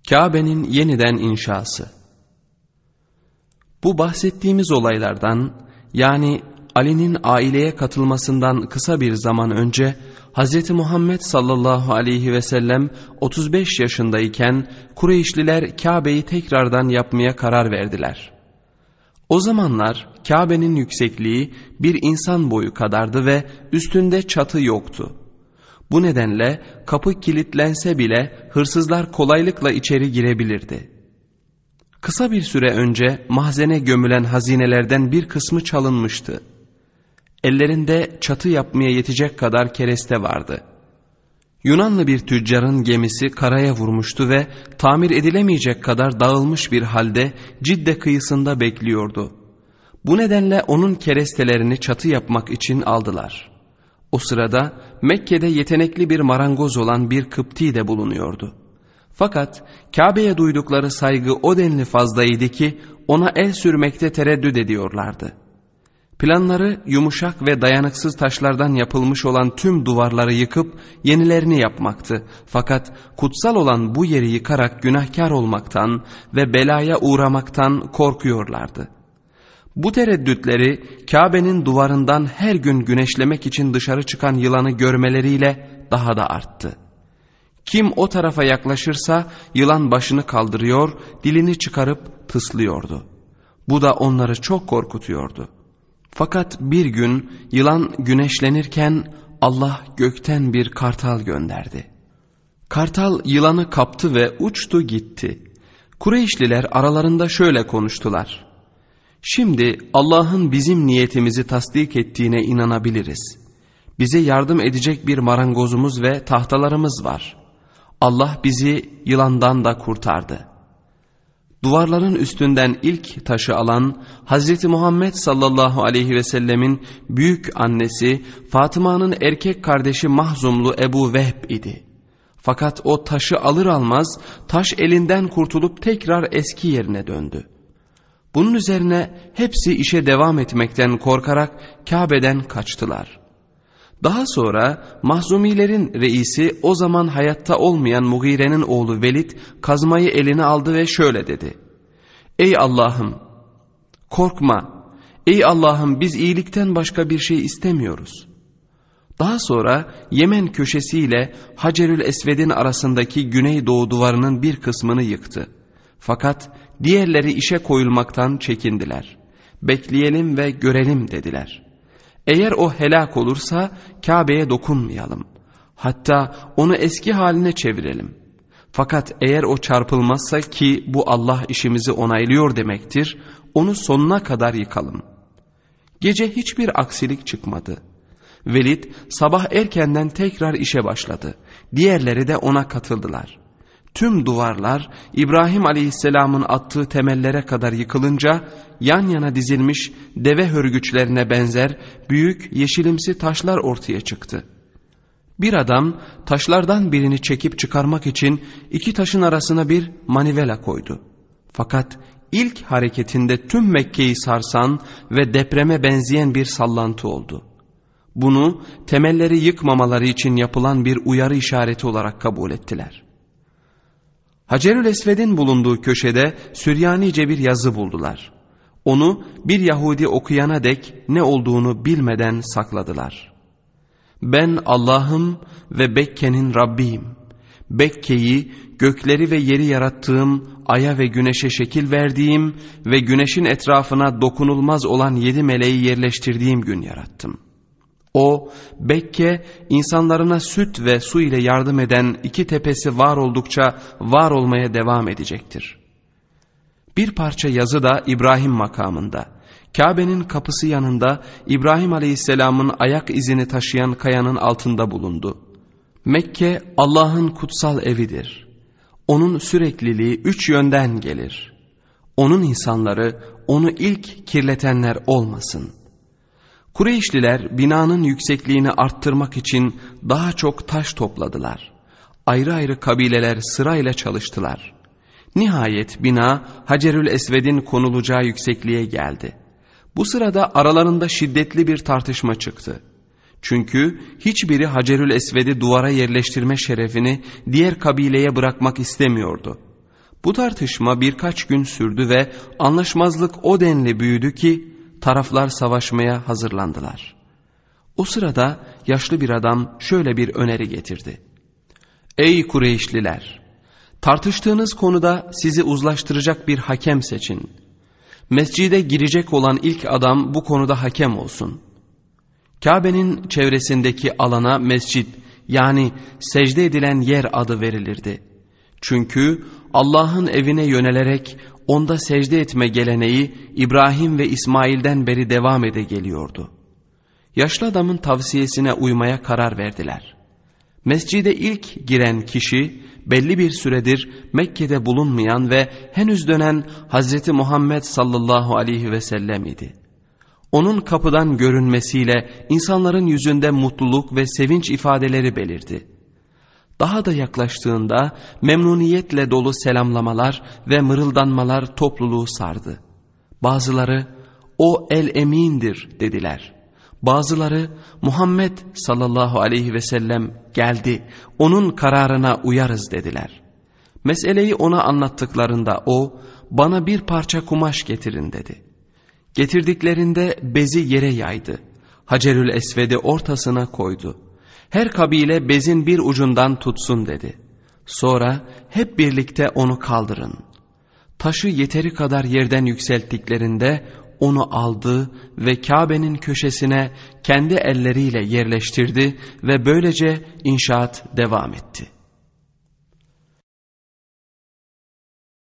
Kabe'nin yeniden inşası. Bu bahsettiğimiz olaylardan, yani Ali'nin aileye katılmasından kısa bir zaman önce Hz. Muhammed sallallahu aleyhi ve sellem 35 yaşındayken Kureyşliler Kabe'yi tekrardan yapmaya karar verdiler. O zamanlar Kabe'nin yüksekliği bir insan boyu kadardı ve üstünde çatı yoktu. Bu nedenle kapı kilitlense bile hırsızlar kolaylıkla içeri girebilirdi. Kısa bir süre önce mahzene gömülen hazinelerden bir kısmı çalınmıştı. Ellerinde çatı yapmaya yetecek kadar kereste vardı. Yunanlı bir tüccarın gemisi karaya vurmuştu ve tamir edilemeyecek kadar dağılmış bir halde Cidde kıyısında bekliyordu. Bu nedenle onun kerestelerini çatı yapmak için aldılar. O sırada Mekke'de yetenekli bir marangoz olan bir Kıpti de bulunuyordu. Fakat Kabe'ye duydukları saygı o denli fazlaydı ki ona el sürmekte tereddüt ediyorlardı. Planları yumuşak ve dayanıksız taşlardan yapılmış olan tüm duvarları yıkıp yenilerini yapmaktı. Fakat kutsal olan bu yeri yıkarak günahkar olmaktan ve belaya uğramaktan korkuyorlardı. Bu tereddütleri Kabe'nin duvarından her gün güneşlemek için dışarı çıkan yılanı görmeleriyle daha da arttı. Kim o tarafa yaklaşırsa yılan başını kaldırıyor, dilini çıkarıp tıslıyordu. Bu da onları çok korkutuyordu. Fakat bir gün yılan güneşlenirken Allah gökten bir kartal gönderdi. Kartal yılanı kaptı ve uçtu gitti. Kureyşliler aralarında şöyle konuştular: "Şimdi Allah'ın bizim niyetimizi tasdik ettiğine inanabiliriz. Bize yardım edecek bir marangozumuz ve tahtalarımız var. Allah bizi yılandan da kurtardı." Duvarların üstünden ilk taşı alan Hz. Muhammed sallallahu aleyhi ve sellemin büyük annesi Fatıma'nın erkek kardeşi Mahzumlu Ebu Vehb idi. Fakat o taşı alır almaz taş elinden kurtulup tekrar eski yerine döndü. Bunun üzerine hepsi işe devam etmekten korkarak Kabe'den kaçtılar. Daha sonra Mahzumilerin reisi o zaman hayatta olmayan Mugire'nin oğlu Velid kazmayı eline aldı ve şöyle dedi: "Ey Allah'ım, korkma. Ey Allah'ım, biz iyilikten başka bir şey istemiyoruz." Daha sonra Yemen köşesiyle Hacerül Esved'in arasındaki güneydoğu duvarının bir kısmını yıktı. Fakat diğerleri işe koyulmaktan çekindiler. "Bekleyelim ve görelim" dediler. Eğer o helak olursa Kabe'ye dokunmayalım. Hatta onu eski haline çevirelim. Fakat eğer o çarpılmazsa, ki bu Allah işimizi onaylıyor demektir, onu sonuna kadar yıkalım. Gece hiçbir aksilik çıkmadı. Velid sabah erkenden tekrar işe başladı. Diğerleri de ona katıldılar. Tüm duvarlar İbrahim Aleyhisselam'ın attığı temellere kadar yıkılınca yan yana dizilmiş deve hörgüçlerine benzer büyük yeşilimsi taşlar ortaya çıktı. Bir adam taşlardan birini çekip çıkarmak için iki taşın arasına bir manivela koydu. Fakat ilk hareketinde tüm Mekke'yi sarsan ve depreme benzeyen bir sallantı oldu. Bunu temelleri yıkmamaları için yapılan bir uyarı işareti olarak kabul ettiler. Hacerül Esved'in bulunduğu köşede Süryanice bir yazı buldular. Onu bir Yahudi okuyana dek ne olduğunu bilmeden sakladılar. "Ben Allah'ım ve Bekke'nin Rabbiyim. Bekke'yi, gökleri ve yeri yarattığım, aya ve güneşe şekil verdiğim ve güneşin etrafına dokunulmaz olan 7 meleği yerleştirdiğim gün yarattım. O, Bekke, insanlarına süt ve su ile yardım eden iki tepesi var oldukça var olmaya devam edecektir." Bir parça yazı da İbrahim makamında, Kabe'nin kapısı yanında İbrahim Aleyhisselam'ın ayak izini taşıyan kayanın altında bulundu. Mekke Allah'ın kutsal evidir. Onun sürekliliği 3 yönden gelir. Onun insanları onu ilk kirletenler olmasın. Kureyşliler binanın yüksekliğini arttırmak için daha çok taş topladılar. Ayrı ayrı kabileler sırayla çalıştılar. Nihayet bina Hacerül Esved'in konulacağı yüksekliğe geldi. Bu sırada aralarında şiddetli bir tartışma çıktı. Çünkü hiçbiri Hacerül Esved'i duvara yerleştirme şerefini diğer kabileye bırakmak istemiyordu. Bu tartışma birkaç gün sürdü ve anlaşmazlık o denli büyüdü ki taraflar savaşmaya hazırlandılar. O sırada yaşlı bir adam şöyle bir öneri getirdi. Ey Kureyşliler! Tartıştığınız konuda sizi uzlaştıracak bir hakem seçin. Mescide girecek olan ilk adam bu konuda hakem olsun. Kabe'nin çevresindeki alana mescid, yani secde edilen yer adı verilirdi. Çünkü Allah'ın evine yönelerek onda secde etme geleneği İbrahim ve İsmail'den beri devam ede geliyordu. Yaşlı adamın tavsiyesine uymaya karar verdiler. Mescide ilk giren kişi belli bir süredir Mekke'de bulunmayan ve henüz dönen Hazreti Muhammed sallallahu aleyhi ve sellem idi. Onun kapıdan görünmesiyle insanların yüzünde mutluluk ve sevinç ifadeleri belirdi. Daha da yaklaştığında memnuniyetle dolu selamlamalar ve mırıldanmalar topluluğu sardı. Bazıları "O el-emindir" dediler. Bazıları "Muhammed sallallahu aleyhi ve sellem geldi, onun kararına uyarız" dediler. Meseleyi ona anlattıklarında o, "Bana bir parça kumaş getirin" dedi. Getirdiklerinde bezi yere yaydı. Hacerül Esved'i ortasına koydu. Her kabile bezin bir ucundan tutsun dedi. Sonra hep birlikte onu kaldırın. Taşı yeteri kadar yerden yükselttiklerinde onu aldı ve Kabe'nin köşesine kendi elleriyle yerleştirdi ve böylece inşaat devam etti.